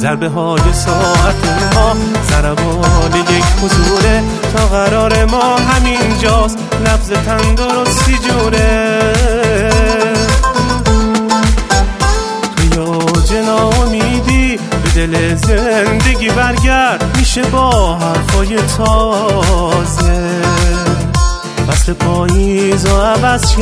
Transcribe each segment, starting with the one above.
ضربه های ساعت ما ضربان یک حضوره، تا قرار ما همین جاست نبض تندرستی جوره. تو یاج ناامیدی به دل زندگی برگرد، میشه با حرفای تازه فصل پاییز رو عوض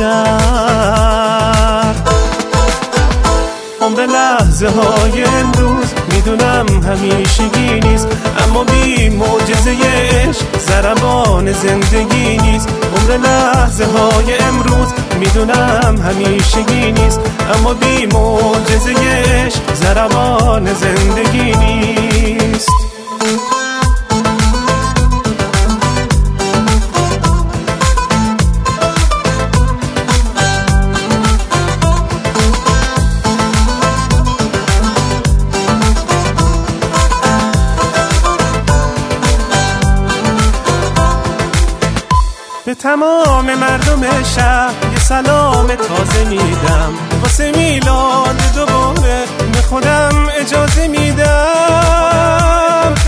کرد. عمر لحظه های امروز میدونم همیشگی نیست، اما بی معجزه عشق ضربان زندگی نیست. عمر لحظه های امروز میدونم همیشگی نیست، اما بی معجزه عشق ضربان زندگی نیست. به تمام مردم شهر یه سلام تازه میدم، واسه میلاد دوباره به خودم اجازه میدم.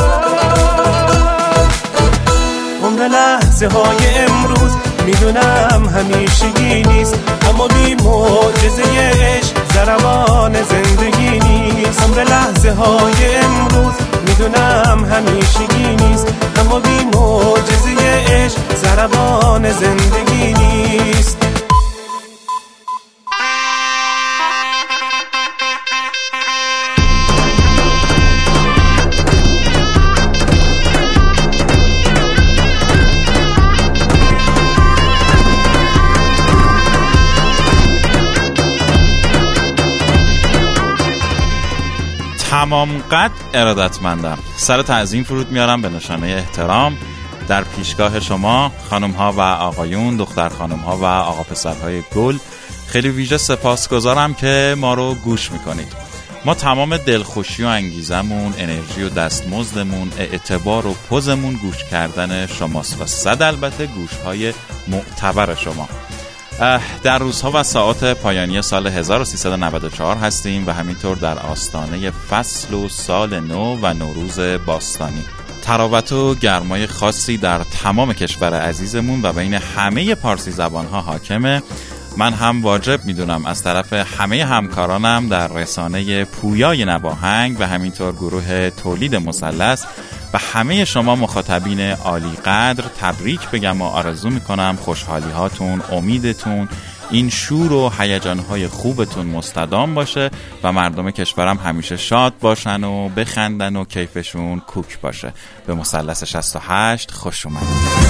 عمر لحظه های امروز میدونم همیشگی نیست، اما بی معجزه عشق ضربان زندگی نیست. عمر لحظه های امروز میدونم همیشگی نیست، اما بی معجزه عشق ضربان زندگی نیست. تمام قد ارادتمندم. سر تعظیم فرود میارم به نشانه احترام در پیشگاه شما خانم ها و آقایون، دختر خانم ها و آقا پسرهای گل. خیلی ویژه سپاسگزارم که ما رو گوش میکنید. ما تمام دلخوشی و انگیزمون، انرژی و دستمزدمون، اعتبار و پوزمون گوش کردن شماست و صد البته گوشهای معتبر شما. در روزها و ساعات پایانی سال 1394 هستیم و همینطور در آستانه فصل و سال نو و نوروز باستانی. تراوت و گرمای خاصی در تمام کشور عزیزمون و بین همه پارسی زبانها حاکمه. من هم واجب میدونم از طرف همه همکارانم در رسانه پویای نواهنگ و همینطور گروه تولید مثلث و همه شما مخاطبین عالی قدر تبریک بگم و آرزو میکنم خوشحالی هاتون، امیدتون، این شور و هیجانهای خوبتون مستدام باشه و مردم کشورم همیشه شاد باشن و بخندن و کیفشون کوک باشه. به مثلث 68 خوش اومدید.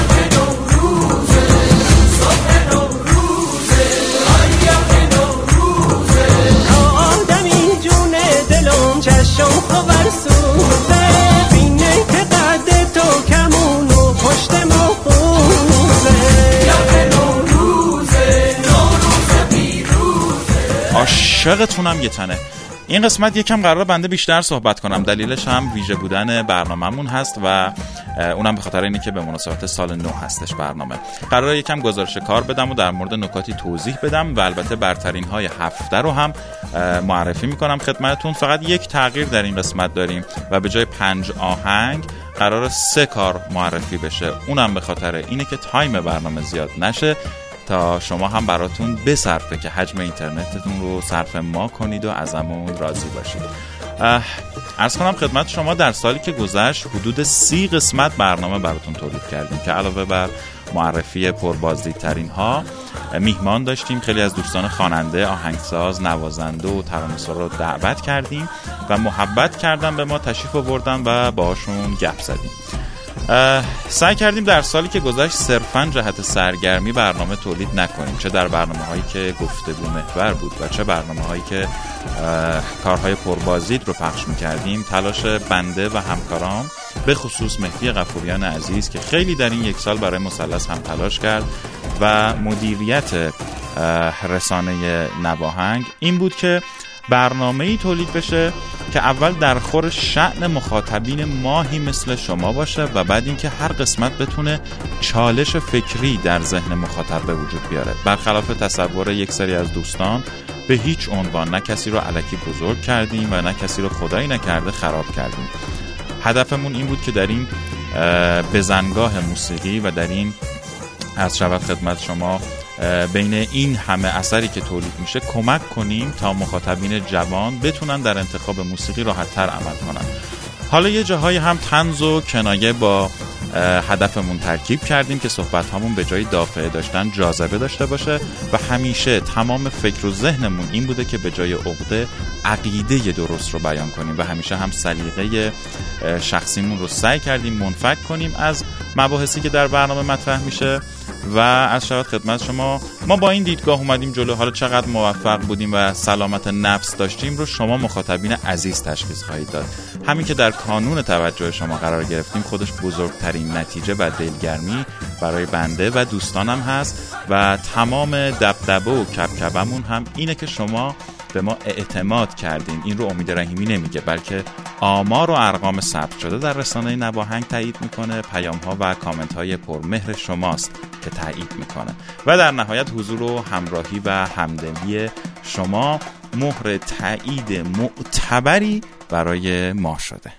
عاشقتونم یه تنه. این قسمت یکم قراره بنده بیشتر صحبت کنم، دلیلش هم ویژه بودن برنامه‌مون هست و اونم به خاطر اینه که به مناسبت سال نو هستش برنامه. قراره یکم گزارش کار بدم و در مورد نکاتی توضیح بدم و البته برترین های هفته رو هم معرفی میکنم خدمتتون. فقط یک تغییر در این قسمت داریم و به جای 5 آهنگ قراره 3 کار معرفی بشه. اونم به خاطر اینه که تایم برنامه زیاد نشه تا شما هم براتون بصرفه که حجم اینترنتتون رو صرف ما کنید و ازمون راضی باشید. عرض کنم خدمت شما در سالی که گذشت حدود 30 قسمت برنامه براتون تولید کردیم که علاوه بر معرفی پربازدیدترین ها میهمان داشتیم. خیلی از دوستان خواننده، آهنگساز، نوازنده و ترانه‌سرا رو دعوت کردیم و محبت کردن به ما، تشریف آوردن و باهاشون گپ زدیم. سعی کردیم در سالی که گذشت صرفاً جهت سرگرمی برنامه تولید نکنیم، چه در برنامه‌هایی که گفتگو محور بود و چه برنامه‌هایی که کارهای پربازدید رو پخش می‌کردیم. تلاش بنده و همکارام به خصوص مهدی غفوریان عزیز که خیلی در این 1 سال برای مثلث هم تلاش کرد و مدیریت رسانه نواهنگ این بود که برنامه‌ای تولید بشه که اول در خور شأن مخاطبین ماهی مثل شما باشه و بعد اینکه هر قسمت بتونه چالش فکری در ذهن مخاطب به وجود بیاره. برخلاف تصور یک سری از دوستان، به هیچ عنوان نه کسی رو الکی بزرگ کردیم و نه کسی رو خدایی نکرده خراب کردیم. هدفمون این بود که در این بزنگاه موسیقی و در این از شود خدمت شما بین این همه اثری که تولید میشه کمک کنیم تا مخاطبین جوان بتونن در انتخاب موسیقی راحت‌تر عمل کنن. حالا یه جاهایی هم طنز و کنایه با هدفمون ترکیب کردیم که صحبت‌هامون به جای دافعه داشتن جاذبه داشته باشه و همیشه تمام فکر و ذهنمون این بوده که به جای عقده عقیده درست رو بیان کنیم و همیشه هم سلیقه شخصیمون رو سعی کردیم منفک کنیم از مباحثی که در برنامه مطرح میشه. و از شود خدمت شما ما با این دیدگاه اومدیم جلو. حالا چقدر موفق بودیم و سلامت نفس داشتیم رو شما مخاطبین عزیز تشخیص خواهید داد. همین که در کانون توجه شما قرار گرفتیم خودش بزرگترین نتیجه و دلگرمی برای بنده و دوستانم هست و تمام دبدبه و کبکبمون هم اینه که شما به ما اعتماد کردین. این رو امید رحیمی نمیگه، بلکه آمار و ارقام ثبت شده در رسانه نواهنگ تایید میکنه. پیام‌ها و کامنت‌های پرمهر شماست که تایید میکنه و در نهایت حضور و همراهی و همدلی شما مهر تایید معتبری برای ما شده.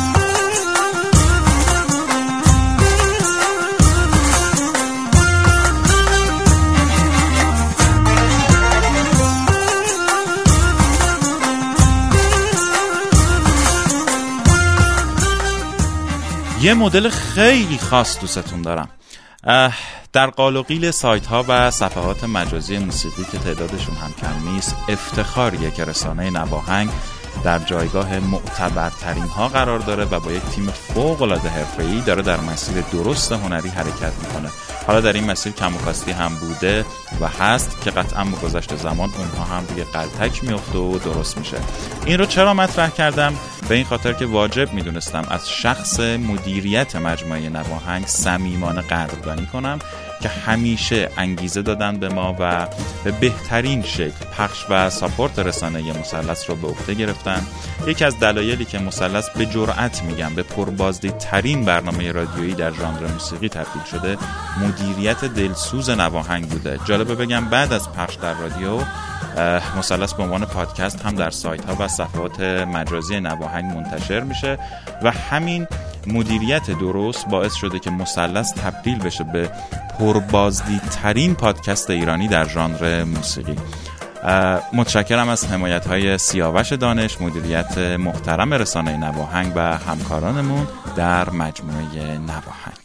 یه مدل خیلی خاص دوستتون دارم. در قال و قیل سایت ها و صفحات مجازی موسیقی که تعدادشون هم کم نیست افتخاریه که رسانه نواهنگ در جایگاه معتبرترین ها قرار داره و با یک تیم فوق العاده حرفه‌ای داره در مسیر درست هنری حرکت میکنه. حالا در این مسیر کم و کاستی هم بوده و هست که قطعا با گذشت زمان اونها هم دیگه غلطک میفته و درست میشه. این رو چرا مطرح کردم؟ به این خاطر که واجب میدونستم از شخص مدیریت مجموعه نواهنگ صمیمانه قدردانی کنم که همیشه انگیزه دادن به ما و به بهترین شکل پخش و ساپورت رسانه مثلث رو به عهده گرفتن. یکی از دلایلی که مثلث به جرئت میگم به پربازدیدترین برنامه رادیویی در ژانر موسیقی تبدیل شده مدیریت دلسوز نواهنگ بوده. جالبه بگم بعد از پخش در رادیو مثلث به عنوان پادکست هم در سایت ها و صفحات مجازی نواهنگ منتشر میشه و همین مدیریت درست باعث شده که مثلث تبدیل بشه به پربازدیدترین پادکست ایرانی در ژانر موسیقی. متشکرم از حمایت‌های سیاوش دانش، مدیریت محترم رسانه نواهنگ و همکارانمون در مجموعه نواهنگ.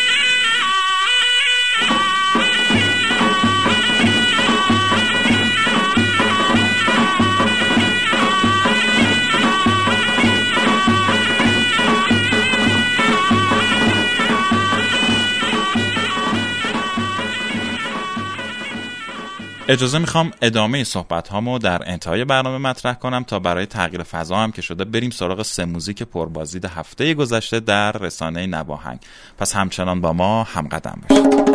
اجازه میخوام ادامه صحبت هامو در انتهای برنامه مطرح کنم تا برای تغییر فضا هم که شده بریم سراغ 3 موزیک پربازدید هفته گذشته در رسانه نواهنگ. پس همچنان با ما همقدم باشید.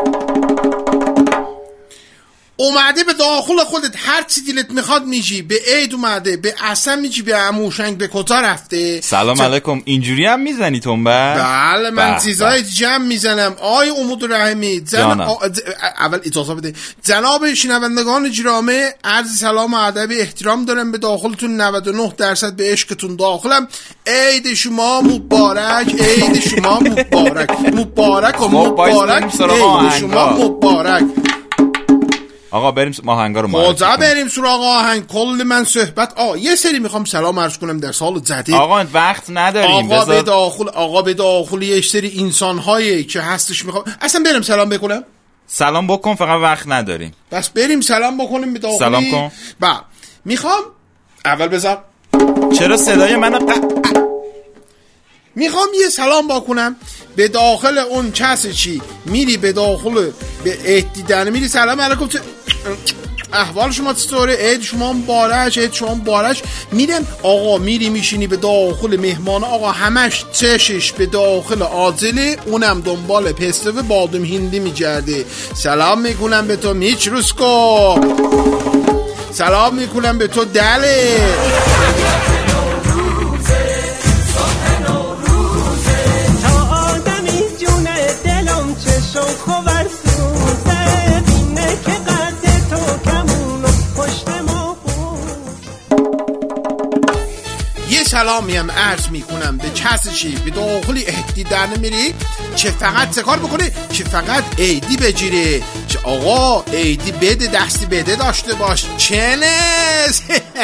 اومده به داخل خودت هر چی دلت میخواد میجی. به عید اومده، به عسل میجی، به عموشنگ، به کتا رفته. سلام علیکم. اینجوری هم میزنی تنبه؟ بله من چیزای جمع میزنم. آی امود رحمی اول اجازه بده. جناب شنوندگان گرامی، عرض سلام و ادب احترام دارم به داخلتون. 99% به عشقتون داخلم. عید شما مبارک، عید شما مبارک، مبارک و مبارک، عید شما مبارک. آقا بریم آهنگا رو معرفی بریم سراغ آهنگ. کل من صحبت یه سری میخوام سلام عرض کنم در سال جدید. آقا وقت نداریم. آقا به داخل یه سری انسان‌هایی که هستش میخوام اصلا بریم سلام بکنم. سلام بکن، فقط وقت نداریم. بس بریم سلام بکنیم به داخلی. سلام کن. میخوام اول بذار. چرا صدای منو میخوام یه سلام بکنم به داخل اون کسی چی میری به داخل به عید دیدن میری. سلام علیکم، احوال شما چطوره؟ عید شما مبارک، عید شما مبارک. میرن آقا میری میشینی به داخل مهمان. آقا همش چشش به داخل عاجله، اونم دنبال پسته و بادم هندی میگرده. سلام میکنم به تو میچ روسکو. سلام میکنم به تو دله. سلامی هم عرض میکنم به کسی به داخلی اهدی در نمیری چه فقط سکار بکنه چه فقط ایدی بجیره چه آقا ایدی بده دستی بده داشته باش چنس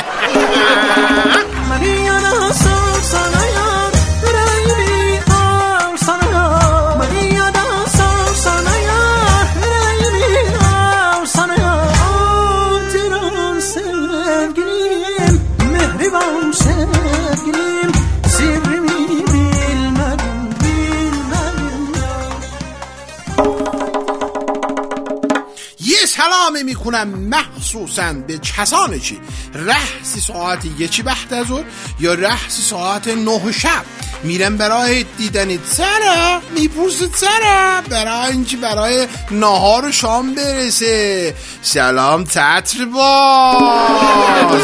سلامی میکنم مخصوصا به کسانی که رحسی ساعت 1 بعد از ظهر یا رحسی ساعت 9 شب میرن برای دیدن سره میپرسه سره برای اینکه برای نهار و شام برسه. سلام تتر باز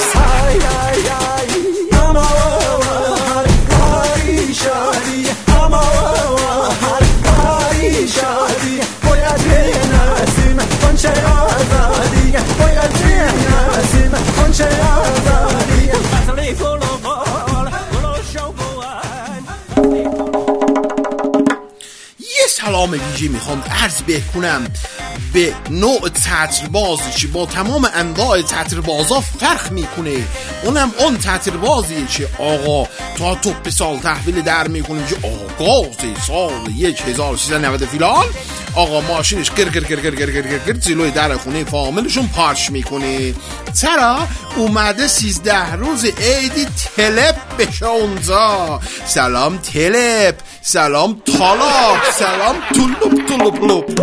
سلام ویژه میخوام عرض بکنم به نوع تتربازی که با تمام انواع تتربازا فرق میکنه. اونم اون تتربازیه که آقا تا توپ سال تحویل در میکنه که آغاز سال 1390 فیلان آقا ماشینش گر گر گر گر گر گر گر جلوی در خونه فامیلشون پارش میکنه. چرا اومده 13 روز عیدی تلپ بشه اونجا. سلام تلپ، سلام طالاب، سلام طلوب طلوب لوب.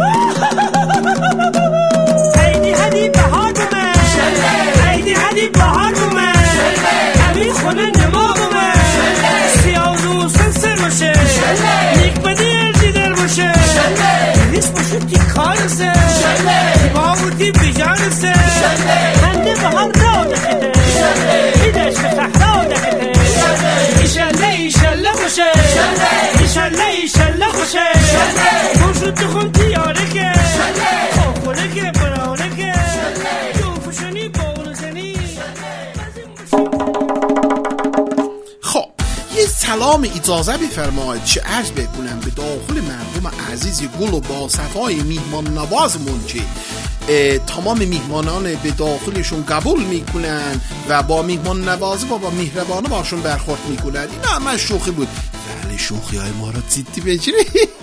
عیدی هدی بهار بومه، عیدی هدی بهار بومه، همین خونه نما بومه، سیاه روز سر باشه، نیک بدی دیدر باشه، نیست باشه تی کارسه، باوتی بیجارسه، هنده بهار داده میدش به فحدا دکته، ایشالله ایشالله باشه، ایشالله ایشالله باشه، خوشو تو خون تیاره که خوره که براره که جوفشونی بولزنی. خب یه سلام اجازه بفرمایید چه عرض بکنم به داخل مردم عزیز گل و با صفای میهمان نوازمون که تمام میهمانان به داخلشون قبول میکنن و با میهمان نوازی با مهربانه باشون برخورد میکنن. اینا همه شوخی بود ولی شوخی های ما رو جدی بگیری.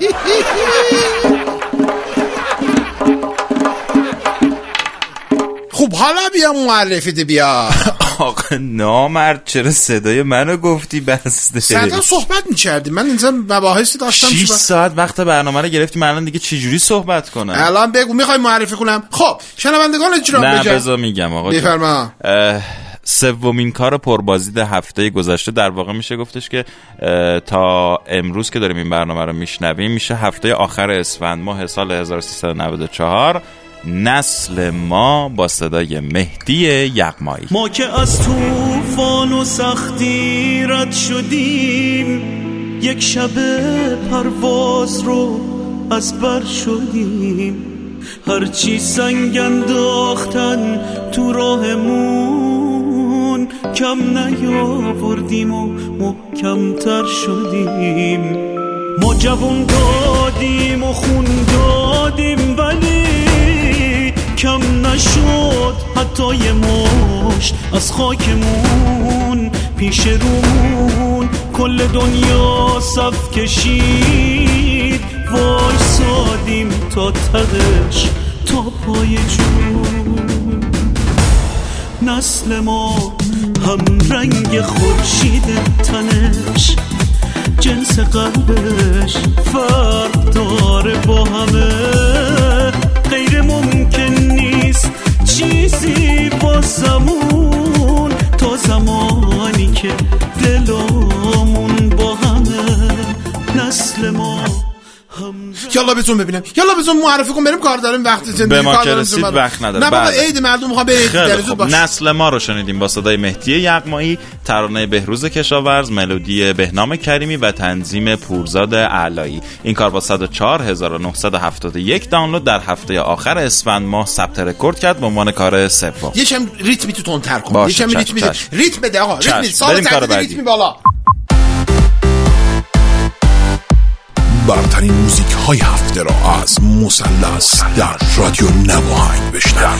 خب حالا بیا معرفیت بیا. آقا نامرد چرا صدای منو گفتی بسته؟ صدا صحبت می‌کردی من اینجا مباحثی داشتم. 6 ساعت وقت برنامه رو گرفتی من الان دیگه چه جوری صحبت کنم؟ الان بگو میخوای معرفی کنم. خب شنوندگان اجرا بگم. نه بذار میگم آقا. بفرما. سومین کار پربازدید هفته گذشته در واقع میشه گفتش که تا امروز که داریم این برنامه رو میشنویم میشه هفته آخر اسفند ماه سال 1394. نسل ما با صدای مهدی یغمایی. ما که از طوفان و سختی رد شدیم، یک شب پرواز رو از بر شدیم، هرچی سنگ انداختن تو راهمون کم نیاوردیم و محکمتر شدیم. ما جوان دادیم و خون دادیم ولی کم نشد حتی یه مشت از خاکمون. پیش رومون کل دنیا صف کشید، وای سادیم تا تهش تا پای جون. نسل ما هم رنگ خورشید تنش، جنس قلبش فرق داره با همه، غیر ممکن نیست چیزی واسمون تا زمانی که دلامون با همه. نسل ما یالا بزن ببینم، یالا بزن معرفی کن بریم، کار داریم، وقت زندگی به ما که رسید وقت نداره. نه بابا عید مردم میخوام برید در زود باش. نسل ما رو شنیدیم با صدای مهدی یغمایی، ترانه بهروز کشاورز، ملودی بهنام کریمی و تنظیم پورزاد اعلایی. این کار با 104971 دانلود در هفته آخر اسفند ماه ثبت رکورد کرد به عنوان کار سوم. یکم ریتمی تو تندتر کن، یکم ریتم بده آقا، ریتم سال ریتمی بالا. برترین موزیک های هفته را از مثلث در رادیو نواهنگ بشنوید.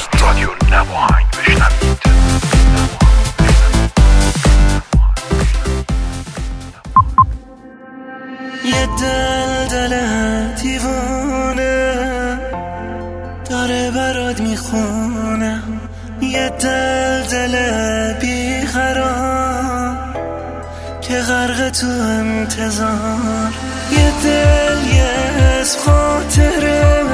یه دل دیوانه داره برات میخونه، یه دل بیقرار که غرق تو انتظار، یه دل یه از خاطره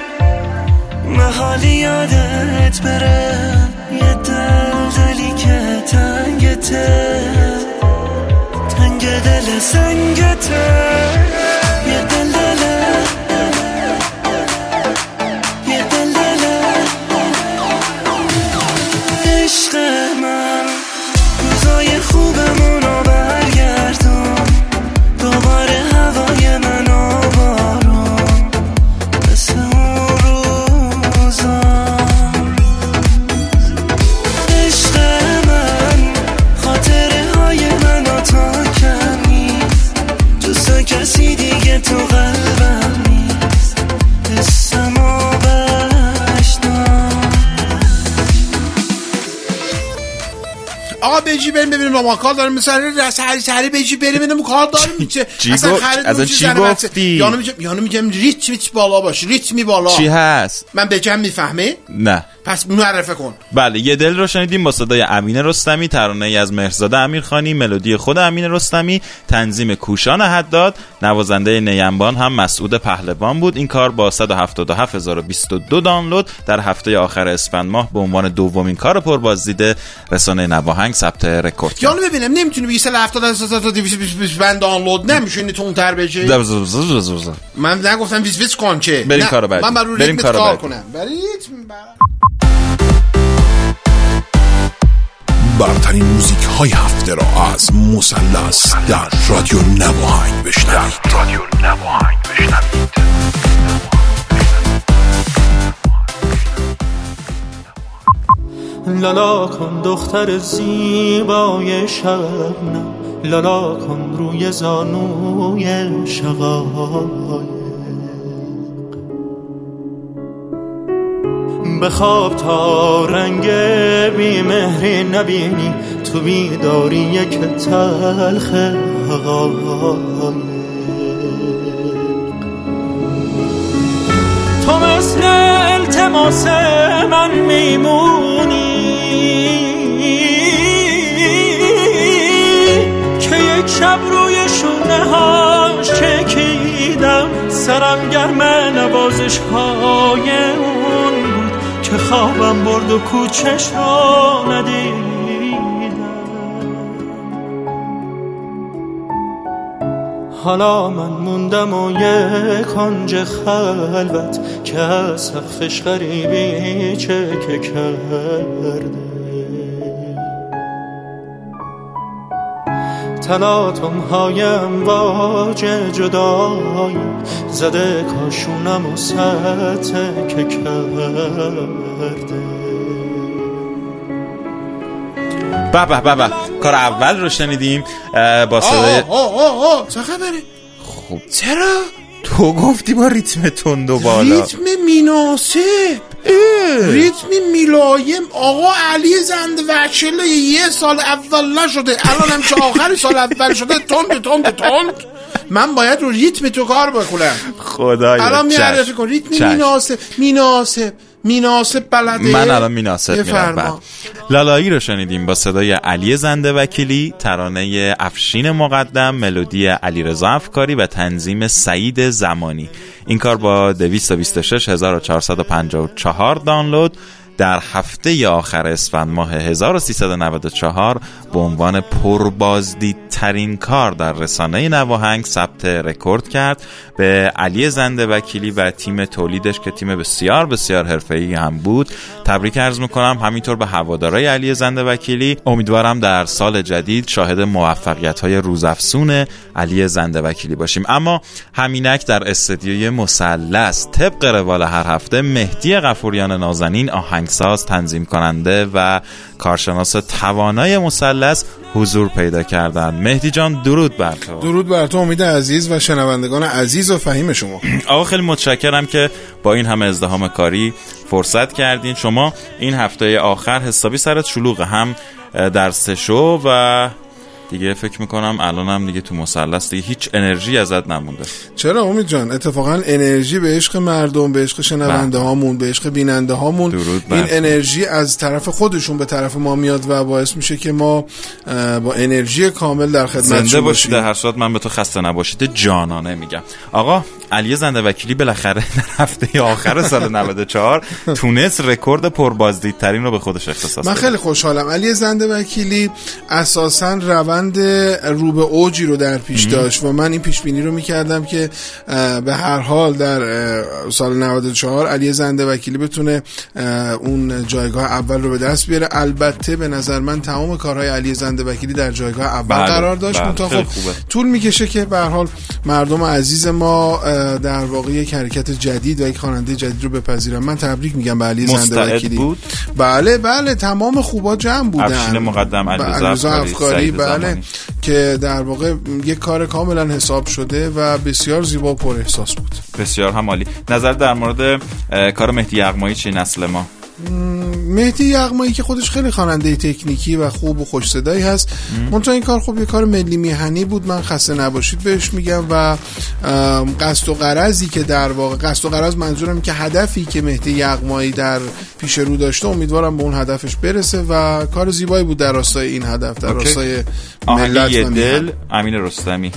محالی یادت بره، یه دلی که تنگته، تنگ دل سنگته، یه دل عشق من، روزای خوبمونو برگردون، دوباره هوای من آبارون مثل اون روزا، عشق من، خاطره های منو تا کمی، جز کسی دیگه تو قلبم نیست، حسمو بشنو. آقا بجی بریم ببینیم رومانکار داریم مثلا سری بجی بریم ببینیم کار داریم چه اصلا چی گفتی؟ یعنی میگم ریتم بالا باش، ریتمی بالا. چی هست؟ من بگم میفهمی؟ نه. پس معرفه کن. بله، یه دل رو شنیدیم با صدای امین رستمی، ترانه ای از مهرزاد امیرخانی، ملودی خود امین رستمی، تنظیم کوشان حداد، نوازنده نیمبان هم مسعود پهلوان بود. این کار با 177022 دانلود در هفته آخر اسفند ماه به عنوان دومین کار پربازدیده رسانه نواهنگ ثبت رکورد کرد. یعنی ببینم نمیتونی بگی 170220 دانلود نمیشونی تو اون تر بجی؟ من نگفتم ویز کن که. بریم کارو بعدی. من برای ریتم کار کنم. برترین موزیک های هفته را از مثلث در رادیو نواهنگ بشنوید. لالا کن دختر زیبای شبنم، لالا کن روی زانوی شقایق، بخواب تا رنگ بیمهری نبینی، تو بیداری یک تلخ حقایق، تو مثل التماس من میمونی که یک شب روی شونه هاش چکیدم، سرم گرم نوازش های اون بود که خوابم برد و کوچش رو ندیدم. حالا من موندم و یک کنج خلوت که از سقفش غریبی چکه کرده، تلاطم هایم واج جدایی زده کاشونم و سطح که کرده. بابا کار اول رو شنیدیم با صدای چه خبره؟ خب چرا؟ تو گفتی با ریتم تند و بالا، ریتم مناسب، ریتم ملایم. آقا علی زنده وکیل یه سال اول نشده، الان هم که آخر سال اول شده تند. من باید رو ریتم تو کار بکنم. خدایا الان میعرفی کن ریتم مناسب بلده. من الان مناسب میرم. لالایی رو شنیدیم با صدای علی زنده وکیلی، ترانه افشین مقدم، ملودی علیرضا افکاری و تنظیم سعید زمانی. این کار با 226454 دانلود در هفته آخر اسفند ماه 1394 به عنوان پربازدیدترین کار در رسانه نواهنگ ثبت رکورد کرد. به علی زنده وکیلی و تیم تولیدش که تیم بسیار بسیار حرفه‌ای هم بود تبریک عرض میکنم. همینطور به هوادارهای علی زنده وکیلی. امیدوارم در سال جدید شاهد موفقیت‌های روزافزون علی زنده وکیلی باشیم. اما همینک در استودیوی مثلث طبق روال هر هفته مهدی غفوریان نازنین آهنگساز، تنظیم کننده و کارشناس توانای مثلث حضور پیدا کردن. مهدی جان درود بر تو. درود بر تو امید عزیز و شنوندگان عزیز و فهیم شما. آقا خیلی متشکرم که با این همه ازدحام کاری فرصت کردین. شما این هفته آخر حسابی سرت شلوغه، هم در سه شو و دیگه فکر میکنم الانم دیگه تو مثلث دیگه هیچ انرژی ازت نمونده. چرا امید جان؟ اتفاقا انرژی به عشق مردم، به عشق شنونده هامون، به عشق بیننده هامون، این انرژی از طرف خودشون به طرف ما میاد و باعث میشه که ما با انرژی کامل در خدمتشون زنده باشید. در هر صورت من به تو خسته نباشید جانانه میگم. آقا علی زنده وکیلی بالاخره در هفته آخر سال 94 تونست رکورد پربازدیدترین رو به خودش اختصاص بده. من خیلی خوشحالم. علی زنده وکیلی اساساً روند رو به اوجی رو در پیش داشت و من این پیش بینی رو میکردم که به هر حال در سال 94 علی زنده وکیلی بتونه اون جایگاه اول رو به دست بیاره. البته به نظر من تمام کارهای علی زنده وکیلی در جایگاه اول قرار داشت. خب طول میکشه که به هر حال مردم عزیز ما در واقع یک حرکت جدید و یک خواننده جدید رو بپذیرن. من تبریک میگم به علی زنده وکیلی. بود؟ بله تمام خوبا جمع بودن. افشین مقدم، علیرضا افکاری، بله، که در واقع یک کار کاملا حساب شده و بسیار زیبا و پر احساس بود. بسیار هم عالی. نظر در مورد کار مهدی یغمایی چی نسل ما؟ مهدی یغمایی که خودش خیلی خواننده تکنیکی و خوب و خوش صدایی هست، منتها این کار خب یه کار ملی میهنی بود. من خسته نباشید بهش میگم و قصد و غرضی که در واقع قصد و غرض منظورم که هدفی که مهدی یغمایی در پیش رو داشته امیدوارم به اون هدفش برسه و کار زیبایی بود در راستای این هدف، در راستای ملت و دل. امین رستمی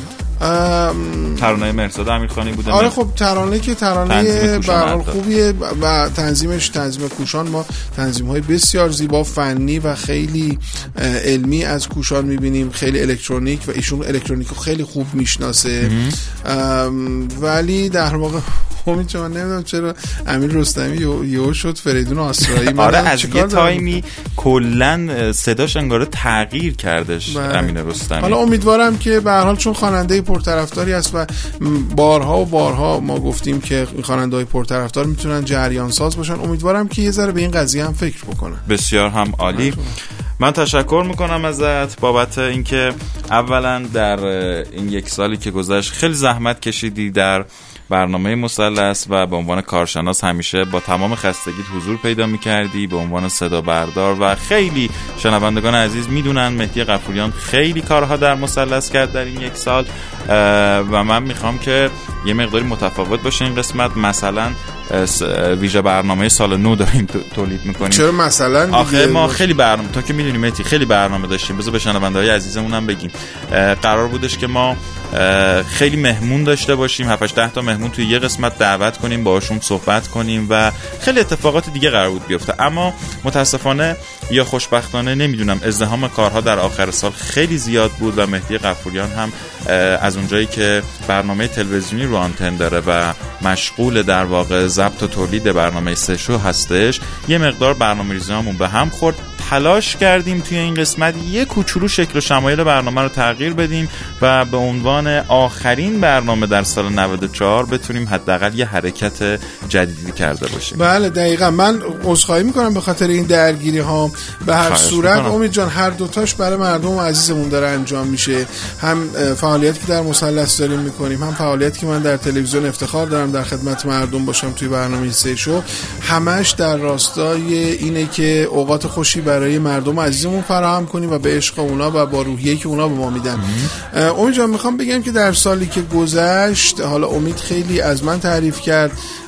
ترانه مرزاد امیرخانی بوده. آره خب ترانه که ترانه برحال خوبیه و تنظیم کوشان. ما تنظیم‌های بسیار زیبا، فنی و خیلی علمی از کوشان می‌بینیم، خیلی الکترونیک و ایشون الکترونیکو خیلی خوب میشناسه. ولی در واقع امید من نمیدونم چرا امیر رستمی یهو شد فریدون آسرایی. آره از یه تایمی کلا صداش انگار تغییر کردش امین رستمی. حالا امیدوارم که به هر حال چون خواننده پرطرفداری است و بارها ما گفتیم که خواننده‌های پرطرفدار میتونن جریان ساز باشن، امیدوارم که یه ذره به این قضیه هم فکر بکنن. بسیار هم عالی. من تشکر میکنم ازت بابت اینکه اولا در این یک سالی که گذشت خیلی زحمت کشیدی در برنامه مثلث و به عنوان کارشناس همیشه با تمام خستگیت حضور پیدا میکردی به عنوان صدا بردار و خیلی شنوندگان عزیز میدونن مهدی غفوریان خیلی کارها در مثلث کرد در این یک سال و من میخوام که یه مقداری متفاوت باشه این قسمت. مثلا ویژه برنامه سال نو داریم تولید میکنیم. چرا مثلا؟ آخه ما خیلی برنامه، تا که میدونیم مهدی خیلی برنامه داشتیم. بذار به شنونده‌های عزیزمون هم بگیم قرار بودش که ما خیلی مهمون داشته باشیم، 7-8 تا مهمون توی یه قسمت دعوت کنیم، باهاشون صحبت کنیم و خیلی اتفاقات دیگه قرار بود بیفته. اما متاسفانه یا خوشبختانه نمیدونم ازدحام کارها در آخر سال خیلی زیاد بود و مهدی غفوریان هم از اونجایی که برنامه تلویزیونی رو آنتن داره و مشغول در واقع ضبط و تولید برنامه سه شو هستش، یه مقدار برنامه‌ریزیامون به هم خورد. تلاش کردیم توی این قسمت یه کوچولو شکل و شمایل برنامه رو تغییر بدیم و به عنوان آخرین برنامه در سال 94 بتونیم حداقل یه حرکت جدیدی کرده باشیم. بله دقیقاً. من عذرخواهی میکنم به خاطر این درگیری ها. به هر صورت امید جان هر دوتاش برای مردم عزیزمون داره انجام میشه. هم فعالیتی که در مثلث داریم میکنیم، هم فعالیتی که من در تلویزیون افتخار دارم در خدمت مردم باشم توی برنامه سه شو، همش در راستای اینه که اوقات خوشی برای مردم عزیزمون فراهم کنیم و به عشق اونا و با روحیه‌ای که اونا به ما میدن. امید جان میخوام بگم که در سالی که گذشت، حالا امید خیلی از من تعریف کرد،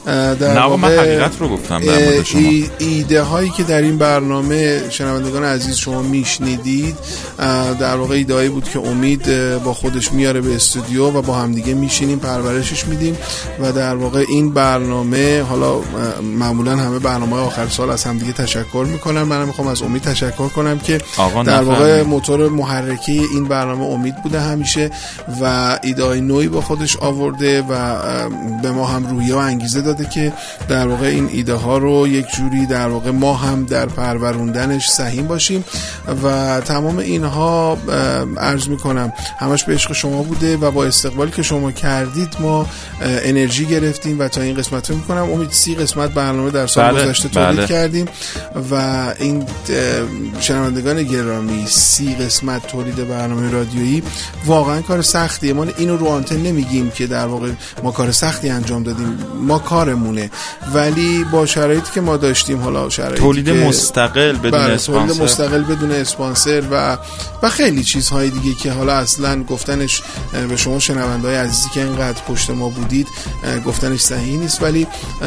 در واقع من حقیقت رو گفتم در مورد شما. ایده هایی که در این برنامه شنوندگان عزیز شما میشنیدید در واقع ایده هایی بود که امید با خودش میاره به استودیو و با همدیگه میشینیم پرورشش میدیم و در واقع این برنامه، حالا معمولا همه برنامه آخر سال از همدیگه تشکر میکنن، منم میخوام از امید تشکر کنم که در واقع موتور محرکه این برنامه امید بوده همیشه و ایده نوعی با خودش آورده و به ما هم روحیه و انگیزه داده که در واقع این ایده ها رو یک جوری در واقع ما هم در پروروندنش سهیم باشیم و تمام اینها عرض میکنم همش به عشق شما بوده و با استقبالی که شما کردید ما انرژی گرفتیم و تا این قسمت رو میکنم امید 30 قسمت برنامه در سال گذشته تولید کردیم و این شنوندگان گرامی 30 قسمت تولید برنامه رادیویی واقعا کار سختیه. ما اینو رو آنتن نمیگیم که در واقع ما کار سختی انجام دادیم، ما کارمونه، ولی با شرایطی که ما داشتیم، حالا شرایطی تولید مستقل بدون اسپانسر، تولید مستقل بدون اسپانسر و خیلی چیزهای دیگه که حالا اصلا گفتنش به شما شنونده‌های عزیزی که اینقدر پشت ما بودید گفتنش صحیح نیست، ولی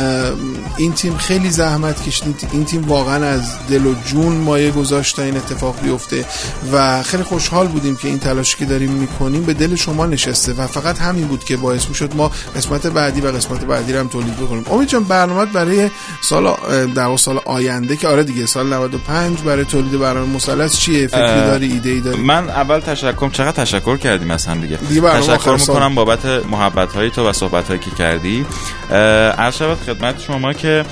این تیم خیلی زحمت کشید، این تیم واقعا از دل و جون مایه گذاشت تا این اتفاق بیفته و خیلی خوشحال بودیم که این تلاشی که داریم میکنیم به دل شما نشسته و فقط همین بود که باعث میشد ما قسمت بعدی و قسمت بعدی رو هم تولید بکنیم. امید جان برنامه برای سال آینده که آره دیگه سال 95 برای تولید برنامه مثلث چیه؟ فکری داری، ایده‌ای داری؟ من اول چقدر تشکر کردیم از هم دیگه تشکر میکنم بابت محبت‌های تو و صحبت‌هایی که کردی. عرض شود خدمت شما که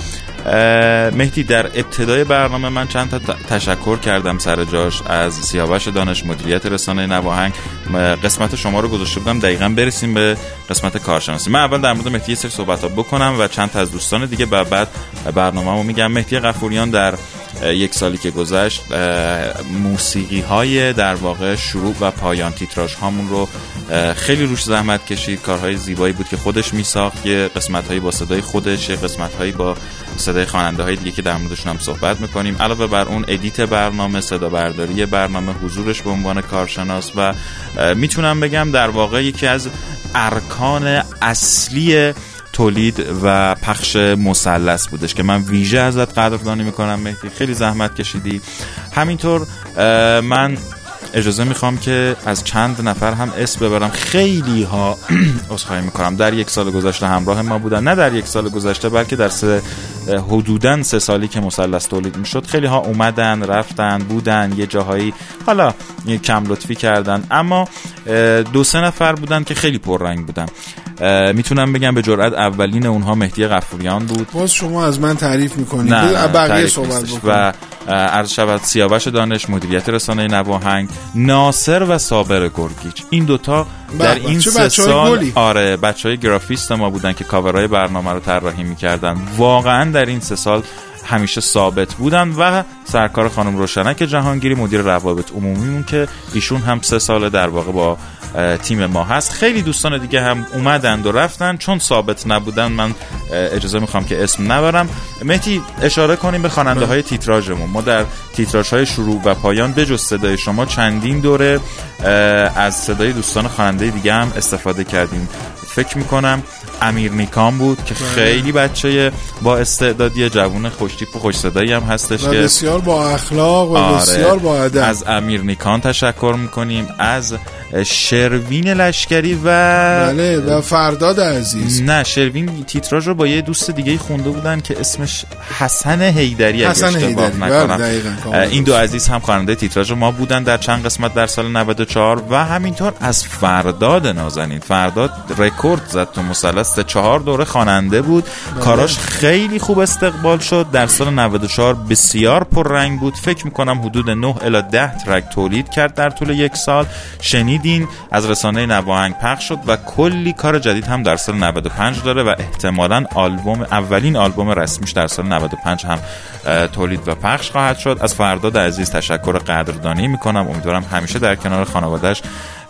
مهدی در ابتدای برنامه من چند تا تشکر کردم سر جاش از سیاوش دانش، مدیریت رسانه نواهنگ. قسمت شما رو گذاشته بودم دقیقاً برسیم به قسمت کارشناسی. من اول در مورد مهدی یه سری صحبت‌ها بکنم و چند تا از دوستان دیگه بعد برنامه‌مو میگم. مهدی غفوریان در یک سالی که گذشت موسیقی‌های در واقع شروع و پایان تیتراژ هامون رو خیلی روش زحمت کشید، کارهای زیبایی بود که خودش میساخت، یه قسمت‌هایی با صدای خودش، یه قسمت‌هایی با صدای خواننده‌های دیگه که در موردشون هم صحبت می‌کنیم. علاوه بر اون ادیت برنامه، صدا برداری برنامه، حضورش به عنوان کارشناس و میتونم بگم در واقع یکی از ارکان اصلی تولید و پخش مثلث بودش که من ویژه ازت قدردانی میکنم مهدی. خیلی زحمت کشیدی. همینطور من اجازه میخوام که از چند نفر هم اسم ببرم. خیلی ها عذرخواهی میکنم در یک سال گذشته همراه ما بودن، نه در یک سال گذشته بلکه در حدوداً 3 سالی که مثلث تولید میشد. خیلی ها اومدن رفتن بودن، یه جاهایی حالا کم لطفی کردن، اما 2-3 نفر بودن که خیلی پررنگ بودن. میتونم بگم به جرئت اولین اونها مهدی غفوریان بود. باز شما از من تعریف میکنید، بقیه صحبت بکنید. و عرض شود سیاوش دانش، مدیریت رسانه نواهنگ، ناصر و صابر گرگیچ. این دوتا در این 3 سال آره بچهای گرافیست ما بودن که کاورهای برنامه رو طراحی میکردن. واقعا در این 3 سال همیشه ثابت بودن و سرکار خانم روشنک جهانگیری مدیر روابط عمومیمون که ایشون هم 3 سال در واقع با تیم ما هست. خیلی دوستان دیگه هم اومدند و رفتن، چون ثابت نبودن من اجازه میخوام که اسم نبرم. مهدی اشاره کنیم به خواننده های تیتراژمون. ما در تیتراژ های شروع و پایان به جز صدای شما چندین دوره از صدای دوستان خواننده دیگه هم استفاده کردیم. فکر میکنم امیر نیکان بود که خیلی بچه با استعدادی، جوون خوشتیپ و خوش صدایی هم هستش و که بسیار با اخلاق و بسیار با ادب. از امیر نیکان تشکر میکنیم، از شروین لشکری و بله و فرداد عزیز. نه شروین تیتراژ رو با یه دوست دیگه خونده بودن که اسمش حسن حیدری اگه اشتباه نکنم. این دو عزیز هم خواننده تیتراژ ما بودن در چند قسمت در سال 94 و همینطور از فرداد نازنین. فرداد رکورد زد تو مثلث، 4 دوره خواننده بود. کاراش خیلی خوب استقبال شد. در سال 94 بسیار پررنگ بود. فکر میکنم حدود 9 الی 10 ترک تولید کرد در طول یک سال. شنیدین از رسانه نواهنگ پخش شد و کلی کار جدید هم در سال 95 داره و احتمالاً اولین آلبوم رسمیش در سال 95 هم تولید و پخش خواهد شد. از فرداد عزیز تشکر قدردانی میکنم. امیدوارم همیشه در کنار خانواده‌اش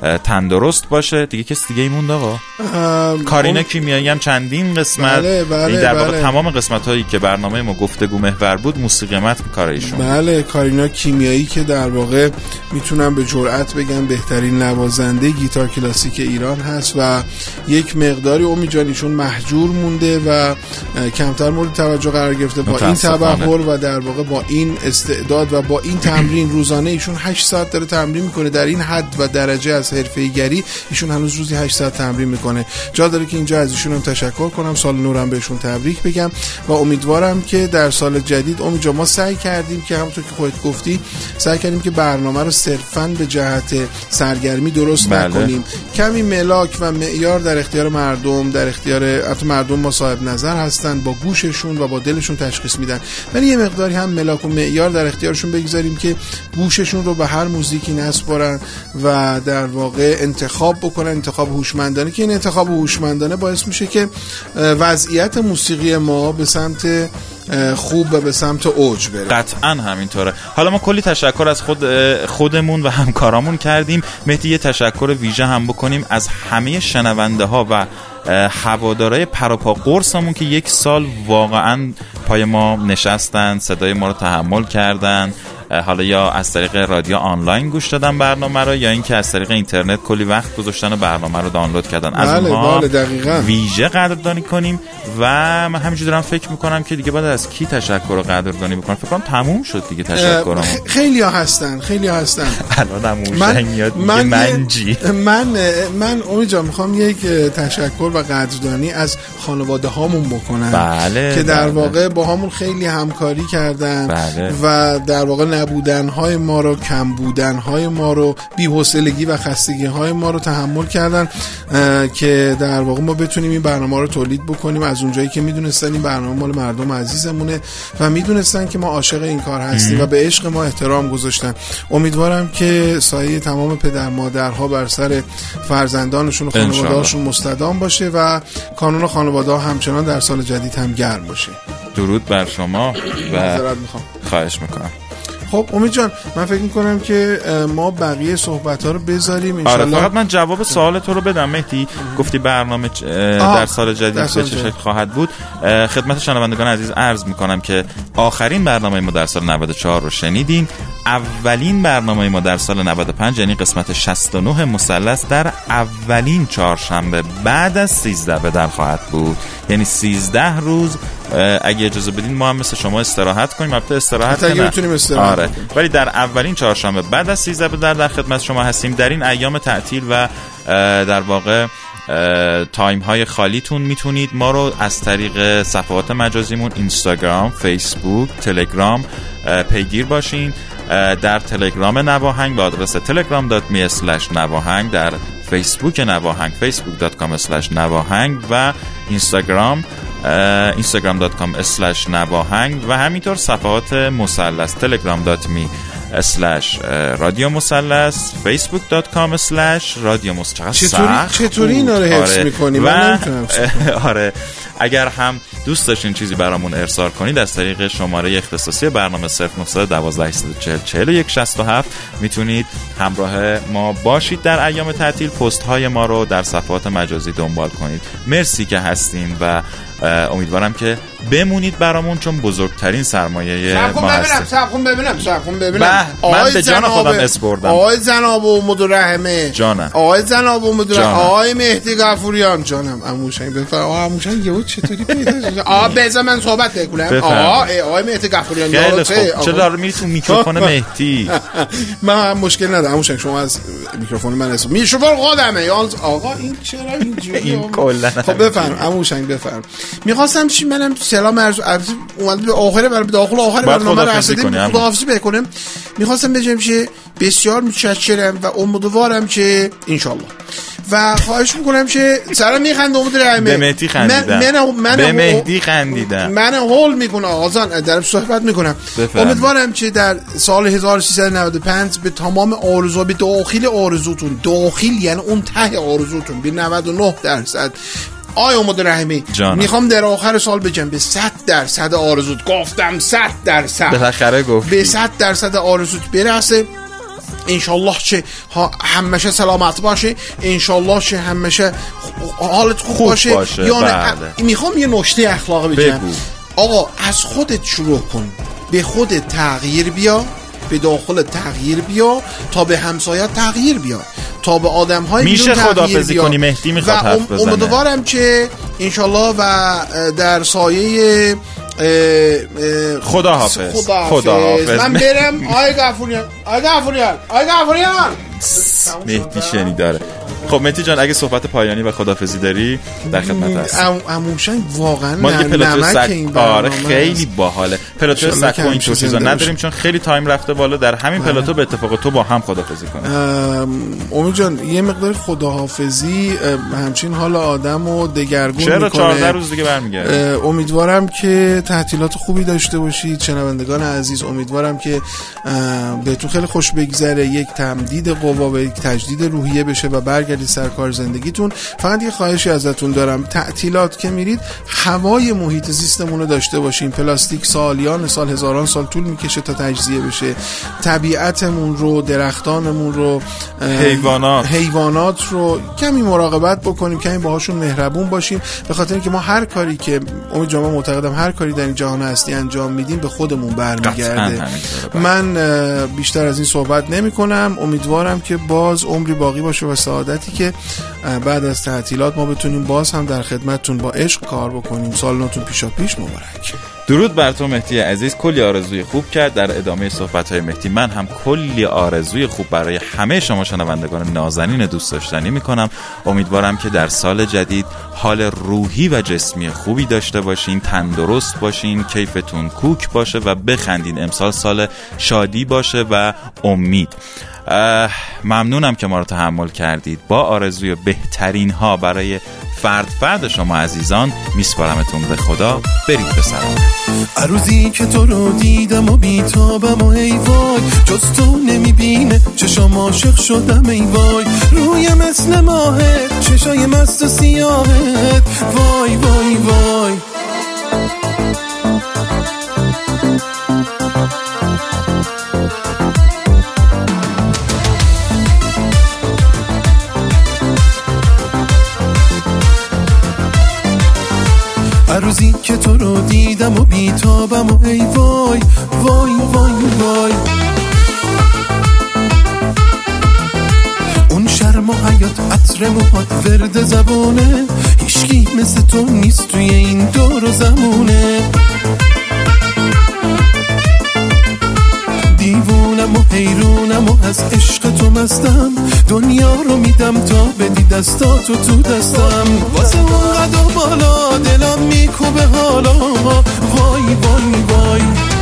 تندرست باشه. دیگه کس دیگه ای موند آقا؟ کارینا کیمیایی هم چندین قسمت، بله در واقع تمام قسمت هایی که برنامه ما گفتگو محور بود موسیقی متن کارایشون. بله کارینا کیمیایی که در واقع میتونم به جرئت بگم بهترین نوازنده گیتار کلاسیک ایران هست و یک مقداری امید جان ایشون محجور مونده و کمتر مورد توجه قرار گرفته. با این تبحر و در واقع با این استعداد و با این تمرین روزانه ایشون 8 ساعت داره تمرین میکنه. در این حد و درجه از حرفه‌ای‌گری ایشون هنوز روزی 8 ساعت تمرین میکنه. جا داره که اینجا از ایشون هم تشکر کنم، سال نورم بهشون تبریک بگم و امیدوارم که در سال جدید امید ما سعی کردیم که همونطور که خودت گفتی سعی کردیم که برنامه رو صرفاً به جهت سرگرمی درست نکنیم. کمی ملاک و معیار در اختیار مردم، در اختیار حتی مردم ما صاحب نظر هستن، با گوششون و با دلشون تشخیص میدن، ولی یه مقداری هم ملاک و معیار در اختیارشون بگذاریم که گوششون رو به هر موزیکی نسپارن و در واقع انتخاب بکنن، انتخاب هوشمندانه، که این انتخاب هوشمندانه باعث میشه که وضعیت موسیقی ما به سمت خوب و به سمت اوج بره. قطعا همینطوره. حالا ما کلی تشکر از خودمون و همکارامون کردیم. مهدی یه تشکر ویژه هم بکنیم از همه شنونده ها و هوادارهای پروپا قرصمون که 1 سال واقعا پای ما نشستن، صدای ما رو تحمل کردن، حالا یا از طریق رادیو آنلاین گوش دادن برنامه رو یا اینکه از طریق اینترنت کلی وقت گذاشتن و برنامه رو دانلود کردن. از اونها ویژه قدردانی کنیم و من همینجوری دارم فکر میکنم که دیگه بعد از کی تشکر و قدردانی بکنم. فکر کنم تموم شد دیگه تشکرام. خیلی ها هستن الان هم میاد منجی. من امید جان میخوام یک تشکر و قدردانی از خانواده هامون بکنم. بله، که در واقع با همون خیلی همکاری کردن. بله. و در واقع نبودنهای ما رو، کم بودنهای ما رو، بی‌حوصلگی و خستگی‌های ما رو تحمل کردن که در واقع ما بتونیم این برنامه رو تولید بکنیم. از اونجایی که میدونستن این برنامه مال مردم عزیزمونه و میدونستن که ما عاشق این کار هستیم و به عشق ما احترام گذاشتن. امیدوارم که سایه تمام پدر مادرها بر سر فرزندانشون و خانواده‌هاشون مستدام باشه و کانون خانواده همچنان در سال جدید هم گرم باشه. درود بر شما و معذرت میخوام. خواهش میکنم. خب امید جان من فکر میکنم که ما بقیه صحبت ها رو بذاریم انشالله. فقط من جواب سوال تو رو بدم مهدی. گفتی برنامه در سال جدید به چه شکل خواهد بود. خدمت شنوندگان عزیز عرض میکنم که آخرین برنامه ما در سال 94 رو شنیدین. اولین برنامه ما در سال 95 یعنی قسمت 69 مثلث در اولین چهارشنبه بعد از 13 به در خواهد بود. یعنی 13 روز اگه اجازه بدین ما هم مثل شما استراحت کنیم. البته استراحت نه، آره، ولی در اولین چهارشنبه بعد از 13 به در خدمت شما هستیم. در این ایام تعطیل و در واقع تایم های خالیتون میتونید ما رو از طریق صفحات مجازیمون اینستاگرام، فیسبوک، تلگرام پیگیر باشین. در تلگرام نواهنگ به آدرس telegram.me/نواهنگ، در فیسبوک نواهنگ facebook.com/نواهنگ و اینستاگرام instagram.com/نواهنگ و همینطور صفحات مثلث telegram.me/رادیو مثلث facebook.com/رادیو مثلث. چطوری اینا رو حفظ میکنی؟ من نمیتونم. آره، اگر هم دوست داشتین چیزی برامون ارسال کنید از طریق شماره اختصاصی برنامه 0912 میتونید همراه ما باشید. در ایام تعطیل پست های ما رو در صفحات مجازی دنبال کنید. مرسی که هستین و امیدوارم که بمونید برامون، چون بزرگترین سرمایه ما هستید. سب ببینم. من به جان خودم اسپردم. آقای جناب امید رحمه جانم. آقای جناب امید رحمه، آقای مهدی غفوریان جانم. عموشنگ بفرمایید. آقا عموشنگ یهو چطوری پیدا شد؟ بذار من صحبت بکنم. آقای مهدی غفوریان چرا داره میری تو میکروفون مهدی؟ من مشکل ندارم عموشنگ، شما از میکروفون من اسم میکروفون خودمه. آقا این چرا اینجوری؟ این کلا خب بفرم عموشنگ بفرم. می‌خواستم منم سلام عرض اومد به آخر به داخل آخر برنامه رسیدیم، خداحافظی بکنم. می‌خواستم بگم که بسیار متشکرم و امیدوارم که انشالله و خواهش میکنم که سلام میخنده امید رحمه. به مهدی خندیدم. به مهدی خندیدم. من هول میکنم آقازان در صحبت میکنم. امیدوارم که در سال 1395 به تمام آرزو، به داخل آرزوتون، داخل یعنی اون ته آرزوتون، به 99% آی امید رحمی میخوام در آخر سال بگم به 100% آرزوت، گفتم 100%، بالاخره گفتی، به 100% آرزوت برسه انشالله که همیشه سلامت باشه، انشالله که همیشه حالت خوب باشه. یعنی میخوام یه نکته اخلاقی بگم. آقا از خودت شروع کن، به خودت تغییر بیا، به داخل تغییر بیا، تا به همسایت تغییر بیا، تا به آدم‌های میشه خداحافظی کنی. مهدی میخواد حرف بزنه. امیدوارم که انشالله و در سایه خداحافظ. من برم. آقای غفوریان مهدی شنیداره. خب مهدی جان اگه صحبت پایانی و خداحافظی داری در خدمت هستم. اموشن واقعا ما یه پلاتو سگ آره خیلی باحاله. پلاتو سگ و این چیزا نداریم چون خیلی تایم رفته بالا. در همین پلاتو به اتفاق تو با هم خداحافظی کنیم. امید جان یه مقدار خداحافظی همچین حال آدمو دگرگون میکنه. چرا 14 روز دیگه برمیگرده. امیدوارم که تعطیلات خوبی داشته باشید شنوندگان عزیز. امیدوارم که بهتون خیلی خوش بگذره، یک تمدید قوا و یک تجدید روحیه بشه و برگردید سر کار زندگیتون. فقط یه خواهشی ازتون دارم، تعطیلات که میرید هوای محیط زیستمون رو داشته باشیم. پلاستیک سالیان سال هزاران سال طول میکشه تا تجزیه بشه. طبیعتمون رو، درختانمون رو، حیوانات رو کمی مراقبت بکنیم، کمی باهاشون مهربون باشیم، به خاطر اینکه ما هر کاری که امید جان معتقدم هر کاری در این جهان هستی انجام میدیم به خودمون برمیگرده. من بیشتر از این صحبت نمی کنم. امیدوارم که باز عمری باقی باشه و سعادتی که بعد از تعطیلات ما بتونیم باز هم در خدمتتون با عشق کار بکنیم. سال نوتون پیشا پیش مبارک. درود بر تو مهدی عزیز. کلی آرزوی خوب کرد. در ادامه صحبت‌های مهدی من هم کلی آرزوی خوب برای همه شما شنوندگان نازنین دوست داشتنی می‌کنم. امیدوارم که در سال جدید حال روحی و جسمی خوبی داشته باشین، تندرست باشین، کیفتون کوک باشه و بخندین. امسال سال شادی باشه و امید. ممنونم که ما رو تحمل کردید. با آرزوی بهترین ها برای فرد شما عزیزان میسپارمتون به خدا. برید به سلامت. روزی که تو رو دیدم و بیتابم و ای وای، جز تو نمیبینه چشام عاشق شدم ای وای، روی مثل ماهت چشای مست و سیاهت وای وای وای. روزی که تو رو دیدم و بیتابم و ای وای وای وای وای. اون شرم و حیات عطر موهات ورد زبونه، هیچکی مثل تو نیست توی این دور و زمونه. دیوونم و حیرونم و از عشق تو مستم، دنیا رو میدم تا بدی دستاتو تو دستم. واسه اون قد و بالا دلم میکوبه حالا وای وای وای.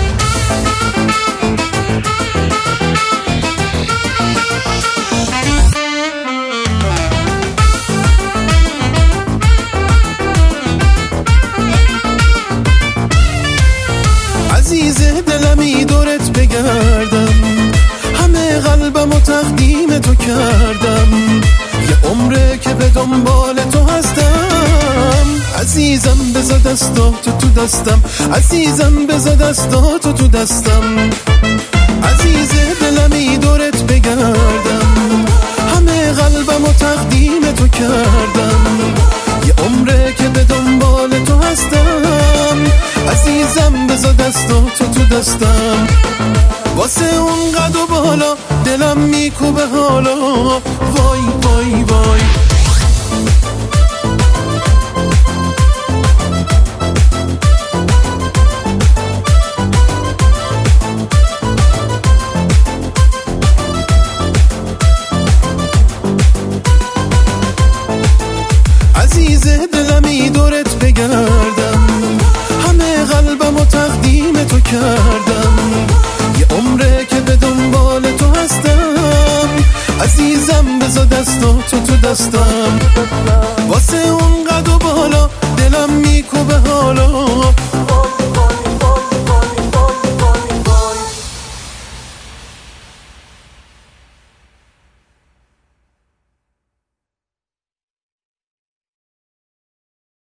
عزیز دلمی دورت بگردم، همه قلبم و تقدیم تو کردم، یه عمره که به دنبال تو هستم. عزیزم بذار دستاتو تو دستم، عزیزم بذار دستاتو تو دستم. عزیز دلمی دورت بگردم، همه قلبم و تقدیم تو کردم، یه عمره که به دنبال تو هستم. عزیزم بذار دستاتو تو دستم. واسه اون قد و بالا دلم میکوبه حالا وای وای وای. عزیز دلمی دورت بگردم، همه قلبم و تقدیم تو کردم، یه عمره که به دنبال تو هستم. عزیزم بذار دستاتو تو دستم.